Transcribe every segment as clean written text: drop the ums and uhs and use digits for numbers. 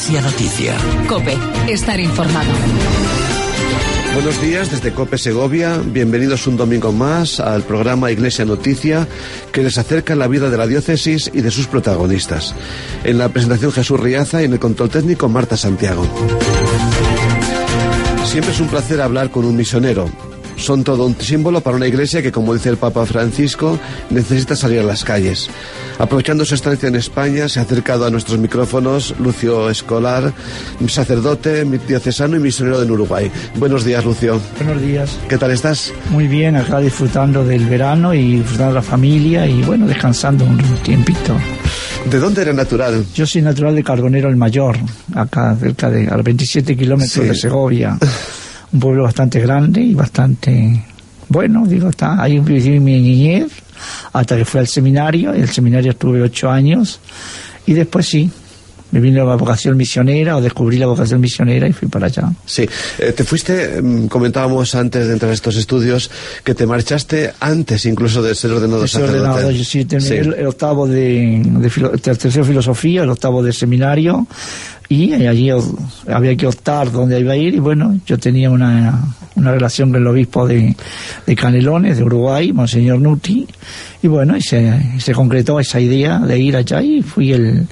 Iglesia Noticia. COPE, estar informado. Buenos días desde COPE Segovia, bienvenidos un domingo más al programa Iglesia Noticia, que les acerca la vida de la diócesis y de sus protagonistas. En la presentación Jesús Riaza y en el control técnico Marta Santiago. Siempre es un placer hablar con un misionero. Son todo un símbolo para una iglesia que, como dice el Papa Francisco, necesita salir a las calles. Aprovechando su estancia en España, se ha acercado a nuestros micrófonos Lucio Escolar, sacerdote, diocesano y misionero en Uruguay. Buenos días, Lucio. Buenos días. ¿Qué tal estás? Muy bien, acá disfrutando del verano y disfrutando de la familia y, bueno, descansando un tiempito. ¿De dónde eres natural? Yo soy natural de Carbonero el Mayor, acá cerca de a 27 kilómetros de Segovia. Un pueblo bastante grande y bastante bueno, ahí viví mi niñez hasta que fui al seminario. En el seminario estuve 8 años y después me vino la vocación misionera, o descubrí la vocación misionera y fui para allá. Sí, te fuiste, comentábamos antes de entrar a estos estudios, que te marchaste antes incluso de ser ordenado sacerdote. Yo sí terminé el octavo tercero filosofía, el octavo de seminario, y allí había que optar dónde iba a ir, y bueno, yo tenía una relación con el obispo de Canelones, de Uruguay, Monseñor Nuti, y bueno, y se concretó esa idea de ir allá, y fui el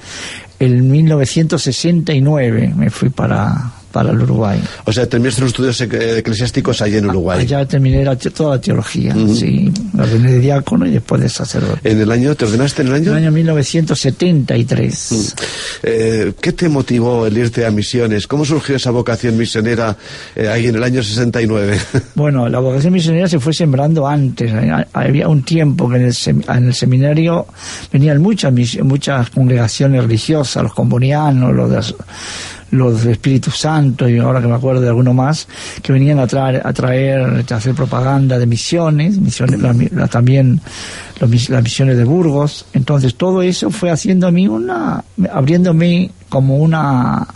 1969 me fui para el Uruguay. O sea, terminaste los estudios eclesiásticos allí en Uruguay. Allá terminé toda la teología, sí. Me ordené de diácono y después de sacerdote. ¿Te ordenaste en el año? En el año 1973. ¿Qué te motivó el irte a misiones? ¿Cómo surgió esa vocación misionera ahí en el año 69? Bueno, la vocación misionera se fue sembrando antes. Había un tiempo que en el seminario venían muchas congregaciones religiosas, los combonianos, los de Espíritu Santo, y ahora que me acuerdo de alguno más, que venían a hacer propaganda de misiones, también las misiones de Burgos. Entonces todo eso fue haciéndome abriéndome como una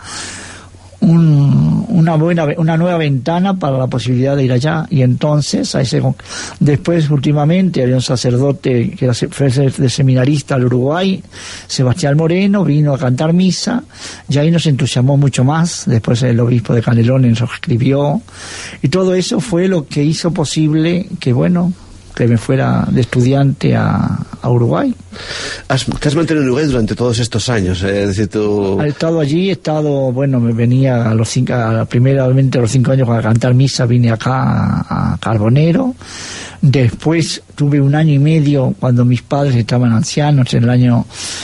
nueva ventana para la posibilidad de ir allá. Y entonces después últimamente había un sacerdote que fue de seminarista al Uruguay, Sebastián Moreno, vino a cantar misa, y ahí nos entusiasmó mucho más. Después el obispo de Canelones nos escribió, y todo eso fue lo que hizo posible que me fuera de estudiante a Uruguay. Te has mantenido en Uruguay durante todos estos años, es decir, tú... He estado allí, me venía a los 5 años para cantar misa, vine acá a Carbonero. Después tuve 1 año y medio cuando mis padres estaban ancianos, en el año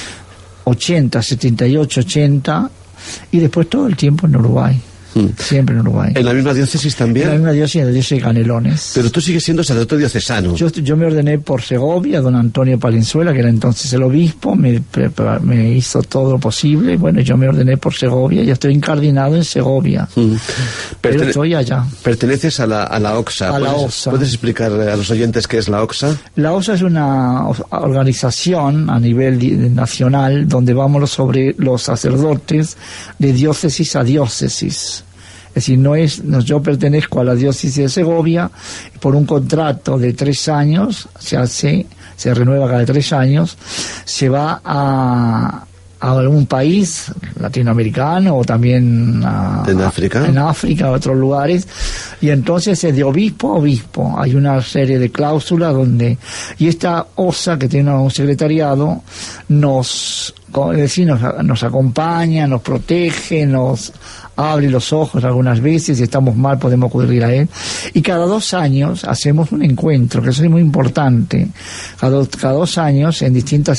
78, 80, y después todo el tiempo en Uruguay. Siempre en Uruguay. ¿En la misma diócesis también? En la misma diócesis, en la diócesis de Canelones. Pero tú sigues siendo sacerdote diocesano. Yo me ordené por Segovia, don Antonio Palenzuela, que era entonces el obispo, me hizo todo lo posible. Bueno, yo me ordené por Segovia, y estoy incardinado en Segovia. Pero estoy allá. Perteneces a la OXA. ¿Puedes explicar a los oyentes qué es la OXA? La OXA es una organización a nivel nacional donde vamos sobre los sacerdotes de diócesis a diócesis. Es decir, yo pertenezco a la diócesis de Segovia, y por un contrato de 3 años, se renueva cada 3 años, se va a algún país latinoamericano o también en África, a otros lugares, y entonces es de obispo a obispo. Hay una serie de cláusulas y esta OSA, que tiene un secretariado, nos acompaña, nos protege, nos abre los ojos algunas veces. Si estamos mal podemos acudir a él, y cada 2 años hacemos un encuentro, que eso es muy importante. Cada 2 años en distintas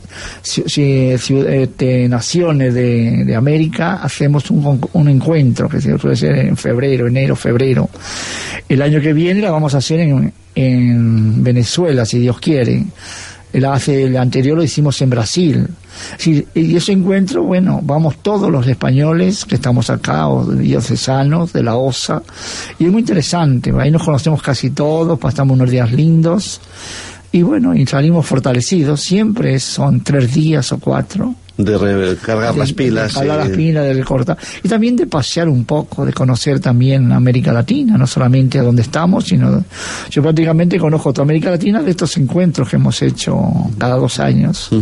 naciones de América hacemos un encuentro, que suele ser en enero, febrero. El año que viene la vamos a hacer en Venezuela, si Dios quiere. El anterior lo hicimos en Brasil. Sí, y ese encuentro, vamos todos los españoles que estamos acá, o diocesanos de la OSA, y es muy interesante. Ahí nos conocemos casi todos, pasamos unos días lindos, y salimos fortalecidos. Siempre son 3 días o 4. De recargar las pilas. De las pilas, de recortar. Y también de pasear un poco, de conocer también América Latina, no solamente a donde estamos, sino... Yo prácticamente conozco toda América Latina de estos encuentros que hemos hecho cada 2 años.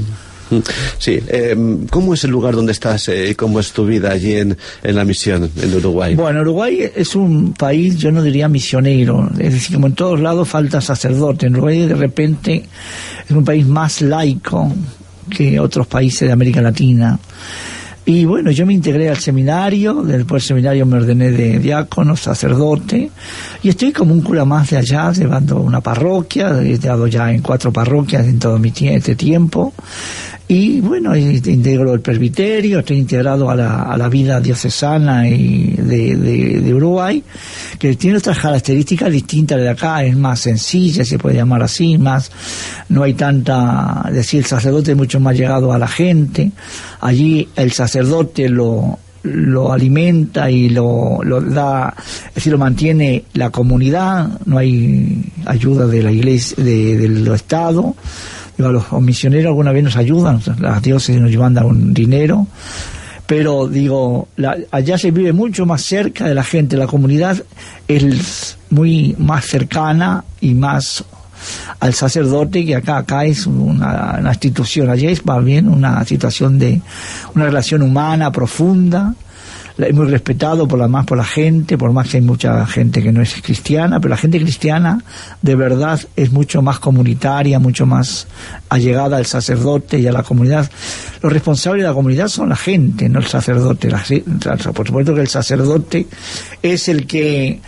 Sí, ¿cómo es el lugar donde estás y cómo es tu vida allí en la misión, en Uruguay? Bueno, Uruguay es un país, yo no diría misionero, es decir, como en todos lados falta sacerdote. En Uruguay de repente es un país más laico que otros países de América Latina. Y bueno, yo me integré al seminario, después del seminario me ordené de diácono, sacerdote, y estoy como un cura más de allá, llevando una parroquia, he estado ya en 4 parroquias en todo este tiempo, y bueno, integro el presbiterio, estoy integrado a la vida diocesana y de Uruguay, que tiene otras características distintas de acá, es más sencilla, se puede llamar así, más, no hay tanta, es decir, el sacerdote es mucho más llegado a la gente, allí el sacerdote lo alimenta y lo da, es decir, lo mantiene la comunidad, no hay ayuda de la iglesia, del Estado. Digo, los misioneros alguna vez nos ayudan, las diócesis nos mandan un dinero, pero digo, allá se vive mucho más cerca de la gente, la comunidad es muy más cercana y más al sacerdote que acá es una institución, allá es más bien una situación de una relación humana profunda, es muy respetado por la gente, por más que hay mucha gente que no es cristiana, pero la gente cristiana de verdad es mucho más comunitaria, mucho más allegada al sacerdote y a la comunidad. Los responsables de la comunidad son la gente, no el sacerdote. Por supuesto que el sacerdote es el que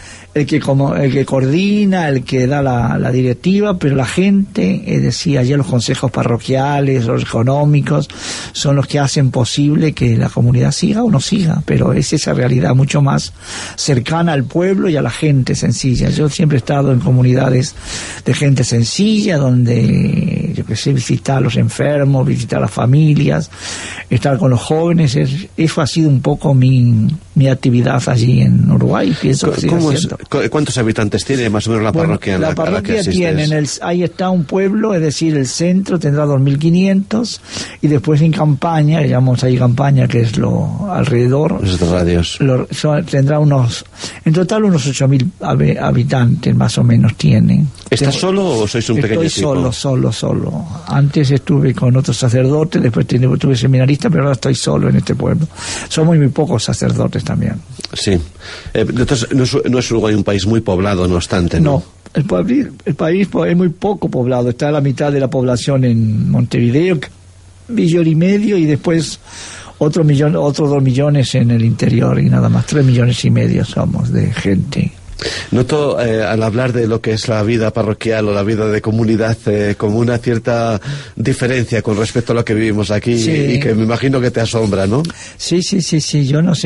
coordina, el que da la directiva, pero la gente, es decir, allá los consejos parroquiales, los económicos, son los que hacen posible que la comunidad siga o no siga, pero es esa realidad mucho más cercana al pueblo y a la gente sencilla. Yo siempre he estado en comunidades de gente sencilla, donde, yo qué sé, visitar a los enfermos, visitar a las familias, estar con los jóvenes, eso ha sido un poco mi actividad allí en Uruguay, pienso que sigue siendo. ¿Cuántos habitantes tiene más o menos la parroquia? La parroquia tiene, ahí está un pueblo, es decir, el centro tendrá 2.500 y después en Campaña, llamamos ahí Campaña, que es lo alrededor, tendrá en total unos 8.000 habitantes más o menos tienen. ¿Estás solo o sois un pequeño equipo? Estoy solo. Antes estuve con otros sacerdotes, después tuve seminarista, pero ahora estoy solo en este pueblo. Somos muy pocos sacerdotes también. Sí. Entonces, no es Uruguay un país muy poblado, no obstante, ¿no? No, el país es muy poco poblado. Está la mitad de la población en Montevideo, 1,5 millones, y después otros 2 millones en el interior, y nada más, 3,5 millones somos de gente. Noto al hablar de lo que es la vida parroquial o la vida de comunidad como una cierta diferencia con respecto a lo que vivimos aquí, sí. Y que me imagino que te asombra, ¿no? Sí, yo no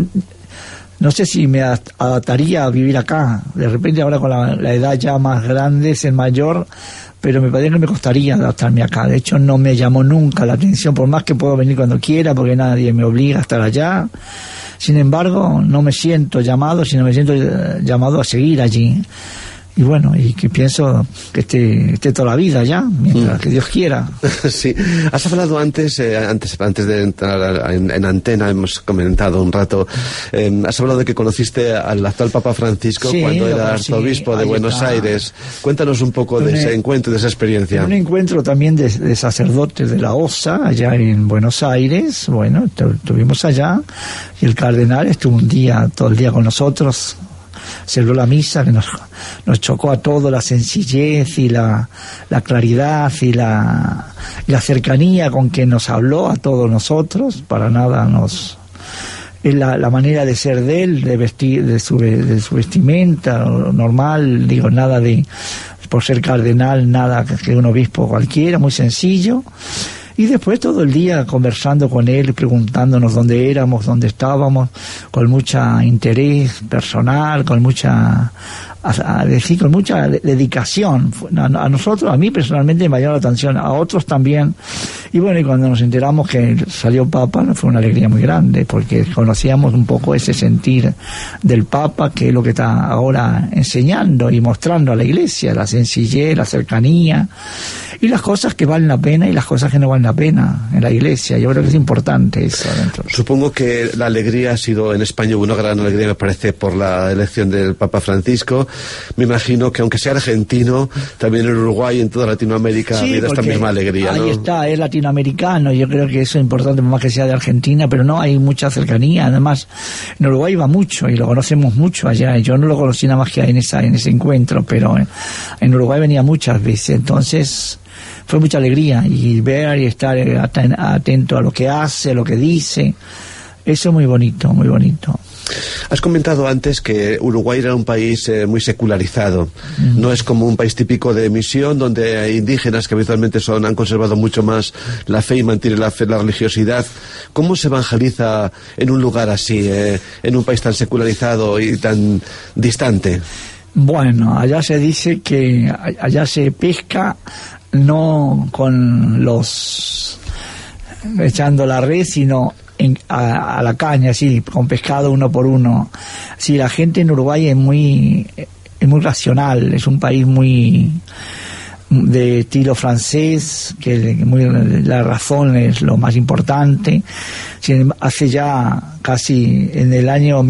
sé si me adaptaría a vivir acá. De repente ahora con la edad ya más grande, ser mayor, pero me parece que me costaría adaptarme acá. De hecho, no me llamó nunca la atención, por más que puedo venir cuando quiera, porque nadie me obliga a estar allá. Sin embargo, no me siento llamado, sino me siento llamado a seguir allí. Y bueno, y que pienso que esté toda la vida allá, mientras que Dios quiera. Sí. Has hablado antes de entrar en antena, hemos comentado un rato, has hablado de que conociste al actual Papa Francisco, sí, cuando era arzobispo de Buenos Aires. Cuéntanos un poco de ese encuentro, de esa experiencia. Un encuentro también de sacerdotes de la OSA, allá en Buenos Aires. Bueno, estuvimos allá, y el cardenal estuvo todo el día con nosotros, celebró la misa, que nos chocó a todos la sencillez y la claridad y la cercanía con que nos habló a todos nosotros. Para nada es la manera de ser de él, de vestir, de su vestimenta normal, digo, nada por ser cardenal, nada que un obispo cualquiera, muy sencillo. Y después todo el día conversando con él, preguntándonos dónde éramos, dónde estábamos, con mucha interés personal, con mucha dedicación. A nosotros, a mí personalmente me llamó la atención, a otros también. Y bueno, y cuando nos enteramos que salió Papa, fue una alegría muy grande, porque conocíamos un poco ese sentir del Papa, que es lo que está ahora enseñando y mostrando a la Iglesia, la sencillez, la cercanía, y las cosas que valen la pena y las cosas que no valen la pena en la Iglesia. Yo creo que es importante eso adentro. Supongo que la alegría ha sido en España, hubo una gran alegría, me parece, por la elección del Papa Francisco. me imagino que aunque sea argentino, también en Uruguay y en toda Latinoamérica ha habido esta misma alegría, ¿no? Ahí está, es latinoamericano, yo creo que eso es importante, más que sea de Argentina, pero no, hay mucha cercanía. Además, en Uruguay va mucho y lo conocemos mucho allá. Yo no lo conocí nada más que en ese encuentro, pero en Uruguay venía muchas veces. Entonces fue mucha alegría, y ver y estar atento a lo que hace, a lo que dice. Eso es muy bonito, muy bonito. Has comentado antes que Uruguay era un país muy secularizado. No es como un país típico de misión, donde hay indígenas que habitualmente han conservado mucho más la fe y mantienen la religiosidad. ¿Cómo se evangeliza en un lugar así, en un país tan secularizado y tan distante? Bueno, allá se dice que allá se pesca no con echando la red, sino a la caña, así, con pescado uno por uno. Sí, la gente en Uruguay es muy racional, es un país muy de estilo francés, que la razón es lo más importante. Hace ya casi en el año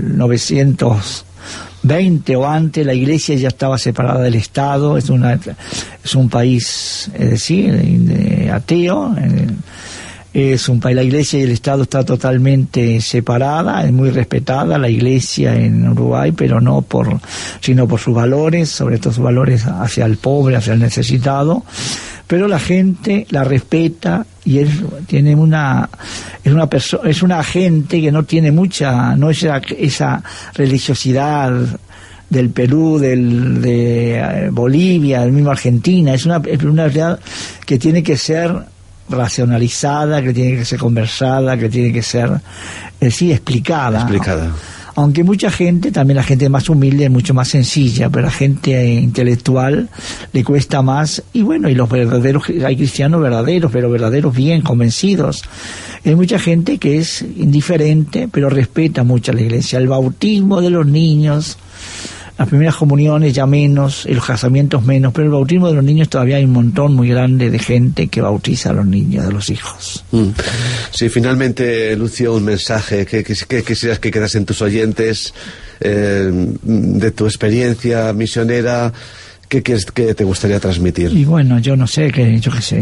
1920 o antes, la iglesia ya estaba separada del Estado. Es un país, es decir, ateo. Es un país, la iglesia y el Estado está totalmente separada, es muy respetada la iglesia en Uruguay, pero sino por sus valores, sobre todo sus valores hacia el pobre, hacia el necesitado. Pero la gente la respeta, y es una gente que no tiene no es esa religiosidad del Perú, de Bolivia, del mismo Argentina. Es una realidad que tiene que ser racionalizada, que tiene que ser conversada, que tiene que ser explicada. Aunque mucha gente, también la gente más humilde es mucho más sencilla, pero la gente intelectual le cuesta más. Y bueno, y los verdaderos, hay cristianos verdaderos, pero verdaderos bien convencidos. Hay mucha gente que es indiferente, pero respeta mucho a la iglesia. El bautismo de los niños, las primeras comuniones ya menos, los casamientos menos, pero el bautismo de los niños todavía hay un montón muy grande de gente que bautiza a los niños, a los hijos. Sí, finalmente, Lucio, un mensaje que quisieras que quedasen tus oyentes de tu experiencia misionera. ¿Qué te gustaría transmitir? Y bueno, yo no sé, que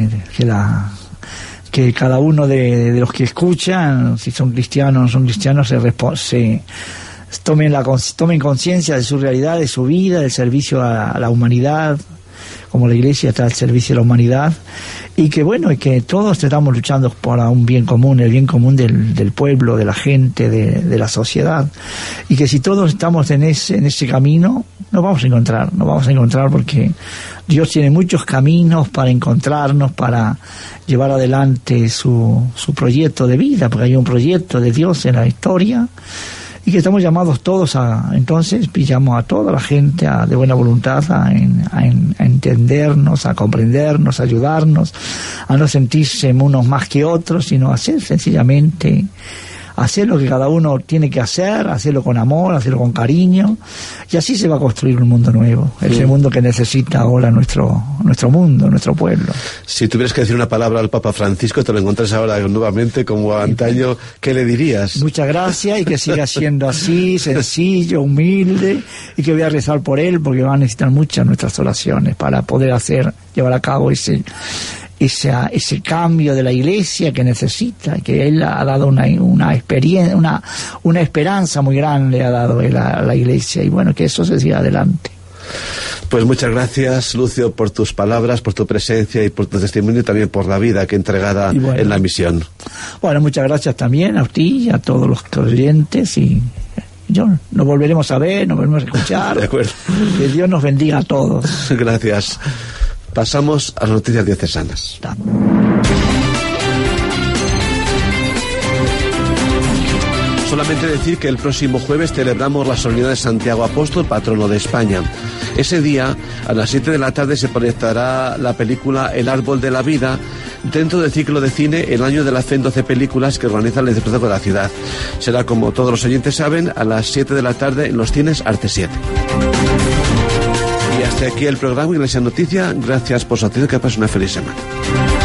cada uno de los que escuchan, si son cristianos o no son cristianos, tomen conciencia de su realidad, de su vida, del servicio a la humanidad, como la iglesia está al servicio de la humanidad, y que bueno, y que todos estamos luchando por un bien común, el bien común del pueblo, de la gente, de la sociedad, y que si todos estamos en ese camino, nos vamos a encontrar, porque Dios tiene muchos caminos para encontrarnos, para llevar adelante su proyecto de vida, porque hay un proyecto de Dios en la historia, y que estamos llamados todos entonces pillamos a toda la gente de buena voluntad a entendernos, a comprendernos, a ayudarnos, a no sentirse unos más que otros, sino a hacer sencillamente, hacer lo que cada uno tiene que hacer, hacerlo con amor, hacerlo con cariño, y así se va a construir un mundo nuevo, ese mundo que necesita ahora nuestro mundo, nuestro pueblo. Si tuvieras que decir una palabra al Papa Francisco, te lo encuentras ahora nuevamente como antaño, ¿qué le dirías? Muchas gracias, y que siga siendo así, sencillo, humilde, y que voy a rezar por él, porque va a necesitar muchas nuestras oraciones para poder llevar a cabo ese cambio de la iglesia que necesita, que él ha dado una experiencia, una esperanza muy grande ha dado él a la iglesia, y bueno, que eso se siga adelante. Pues muchas gracias, Lucio, por tus palabras, por tu presencia y por tu testimonio, y también por la vida que entregada en la misión. Bueno, muchas gracias también a ti y a todos los oyentes, y nos volveremos a ver, nos volveremos a escuchar. De acuerdo. Que Dios nos bendiga a todos. Gracias. Pasamos a las noticias diocesanas. Solamente decir que el próximo jueves celebramos la solemnidad de Santiago Apóstol, patrono de España. Ese día, a las 7 de la tarde, se proyectará la película El Árbol de la Vida, dentro del ciclo de cine El Año de la Fe en 12 películas que organiza el Disfrutado de la Ciudad. Será, como todos los oyentes saben, a las 7 de la tarde en los cines Arte 7. Y hasta aquí el programa Iglesia Noticia. Gracias por su atención, que pasen una feliz semana.